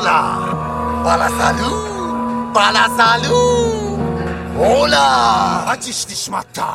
Bala salud Hola Ateş dişmatta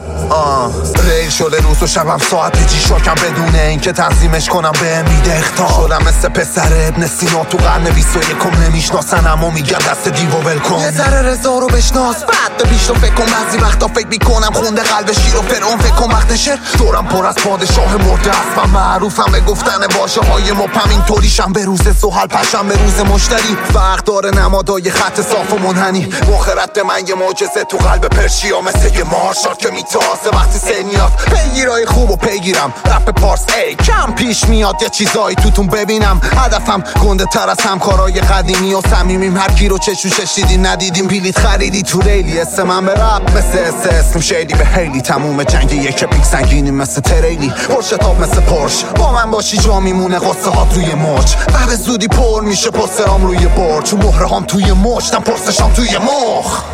ریل شده روز و شبم ساعت جی شاکم بدون این که تنظیمش کنم به میده اختار شدم مثل پسر ابن سینا تو قرن 21 نمیشناسنم و میگن دست دیو ول کن یه ذره رضا رو بشناس بعد به پیش رو فکر کن بعضی وقتا فکر میکنم خونده قلب شیر و فرعون فکر کن وقت شعر دورم پر از پادشاه مرده است من معروفم به گفتن واژه های مبهم اینطوریشم به روز زحل پشم به روز مشتری فرق داره نمادای خط صاف و منحنی مخرت من یه معجزه تو قلب پرشیا مثل یه مارشال که میتازه وقتی سنیات پیگیرای خوب و پیگیرم رپ پارس ای کم پیش میاد یه چیزایی توتون ببینم هدفم گنده تر از همکارای قدیمی و صمیمیم هر کی رو چشوشش دیدین ندیدیم بلیط خریدی تو ریلی اسم من به رپ مثل اسم شیدی به هیلی تموم جنگ یک پیک سنگینی مثل تریلی پرشتاب مثل پرش با من باشی جا میمونه قصه هات روی مچ و به زودی پر میشه پسترام روی برج و مهره هام توی مچ پرسشام توی مخ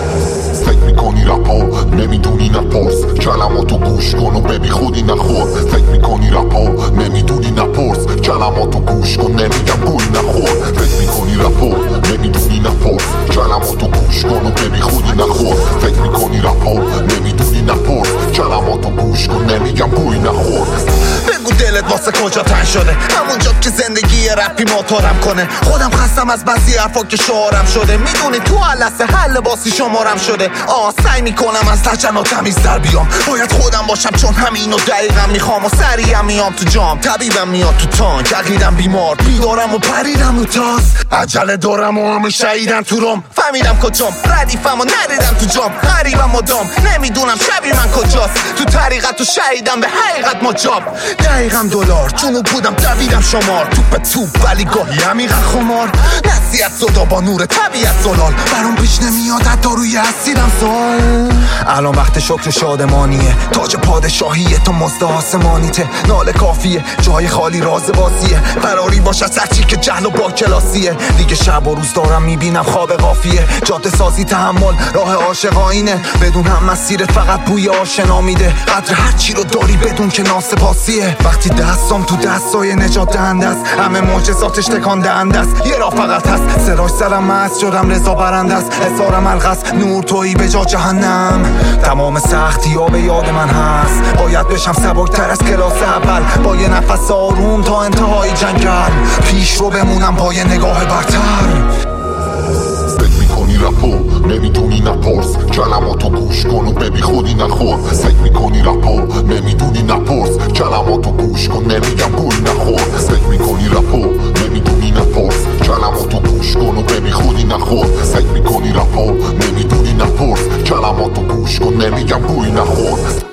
فکر میکنی رپا نمیدونی نپرس کلماتو گوش کن و ببی خودی نخور فکر میکنی رپا نمیدونی نپرس کلماتو گوش کن نمیگم گوی نخور فکر میکنی رپا نمیدونی نپرس کلماتو گوش کن و ببی خودی نخور فکر میکنی رپا نمیدونی نپرس کلماتو گوش کن نمیگم گوی نخور بگو دلت واسه کجا تن شده همونجا که زندگی رپی موتورم کنه خودم خستم از بعضی حرفا که شعارم شده میدونی تو لحظه حل باسی شمارم شده سعی میکنم از لجن و تمیز در بیام باید خودم باشم چون همینو دقیقا میخوام و سریعم میام تو جام طبیبم میاد تو تانک عقیدم بیمار بیدارم و پریدم رو تاس عجله دارم و همه شهیدن تو روم فهمیدم کجام ردیفم و ندیدم تو جام غریبم مدام نمیدونم شبیه من کجاست تو طریقت و شهیدم به حقیقت مجاب دقیقم دلار جنوب بودم دویدم شمار توپ ولی گاهی عمیقا خمار نصیحت صدا با نور طبیعت زلال برام پیش نمیاد حتی روی اسیرم سوال الان وقت شکر و شادمانیه تاج پادشاهیه تو مزد آسمانیته ناله کافیه جای خالی راز بازیه فراری باش از هرچی که جهل و با کلاسیه دیگه شب و روز دارم میبینم خواب قافیه جاده سازی تحمل راه عاشقانه بدون هم مسیرت فقط بوی آشنا میده قدر هرچی رو داری بدون که ناسپاسیه وقتی دستم تو دستای نجات دهنده است همه معجزاتش تکان دهنده است یه راه فقط هست سراج سرم مست شدم رضا برنده است اظهارم الغاز نور تویی به جا جهنم تمام سختی ها به یاد من هست باید بشم سبکتر از کلاس اول با یه نفس آروم تا انتهای جنگل پیش رو بمونم با یه نگاه برتر فکر میکنی رپا نمیدونی نپرس کلماتو گوش کن و ببی خودی نخور فکر میکنی رپا نمیدونی نپرس کلماتو گوش کن نمیگم گوی نخور فکر میکنی رپا نمیدونی نپرس کلماتو گوش کن و ببی خودی نخور فکر میکنی رپا نمیدونی نپرس کلماتو گوش کن نمیگم گوی نخور